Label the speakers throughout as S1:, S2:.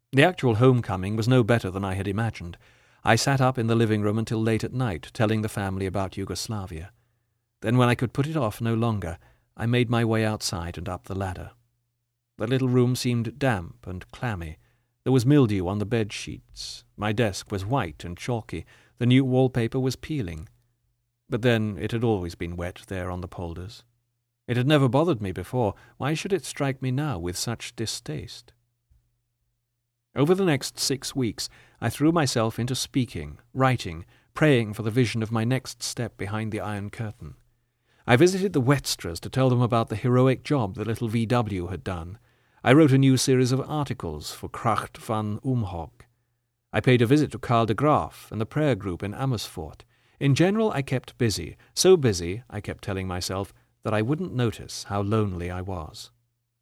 S1: The actual homecoming was no better than I had imagined. I sat up in the living room until late at night, telling the family about Yugoslavia. Then, when I could put it off no longer, I made my way outside and up the ladder. The little room seemed damp and clammy. There was mildew on the bed sheets. My desk was white and chalky. The new wallpaper was peeling. But then it had always been wet there on the polders. It had never bothered me before. Why should it strike me now with such distaste? Over the next 6 weeks, I threw myself into speaking, writing, praying for the vision of my next step behind the Iron Curtain. I visited the Wetstras to tell them about the heroic job the little VW had done. I wrote a new series of articles for Kracht van Umhoog. I paid a visit to Karl de Graaf and the prayer group in Amersfoort. In general, I kept busy, so busy, I kept telling myself, that I wouldn't notice how lonely I was.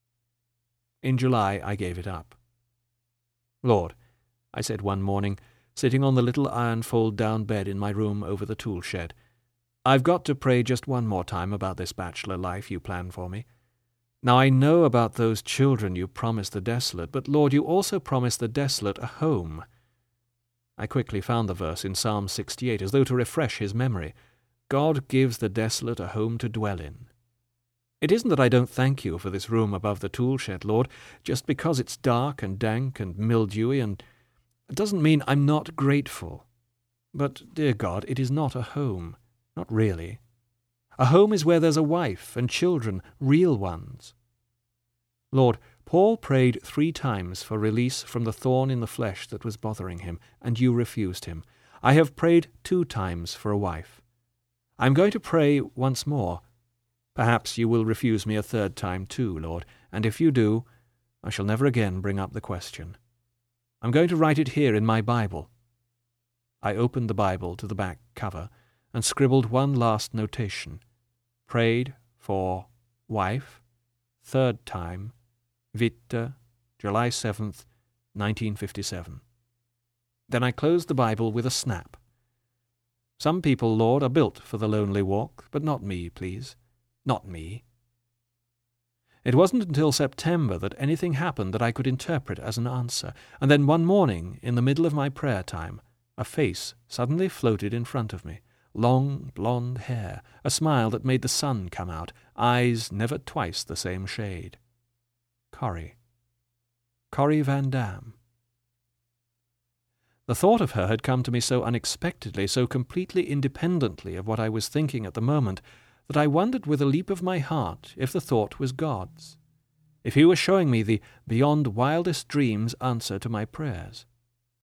S1: In July, I gave it up. "Lord," I said one morning, sitting on the little iron fold-down bed in my room over the tool shed, "I've got to pray just one more time about this bachelor life you planned for me. Now I know about those children you promised the desolate, but Lord, you also promised the desolate a home." I quickly found the verse in Psalm 68, as though to refresh his memory. God gives the desolate a home to dwell in. It isn't that I don't thank you for this room above the tool shed, Lord, just because it's dark and dank and mildewy, and it doesn't mean I'm not grateful. But, dear God, it is not a home. Not really. A home is where there's a wife and children, real ones. Lord, Paul prayed 3 times for release from the thorn in the flesh that was bothering him, and you refused him. I have prayed 2 times for a wife. I'm going to pray once more. Perhaps you will refuse me a 3rd time too, Lord, and if you do, I shall never again bring up the question. I'm going to write it here in my Bible. I opened the Bible to the back cover and scribbled one last notation. Prayed for wife, 3rd time, Witte, July 7th, 1957. Then I closed the Bible with a snap. Some people, Lord, are built for the lonely walk, but not me, please. Not me. It wasn't until September that anything happened that I could interpret as an answer, and then one morning, in the middle of my prayer time, a face suddenly floated in front of me. Long, blonde hair, a smile that made the sun come out, eyes never twice the same shade. Corrie Van Dam. The thought of her had come to me so unexpectedly, so completely independently of what I was thinking at the moment, that I wondered with a leap of my heart if the thought was God's, if he were showing me the beyond wildest dreams answer to my prayers.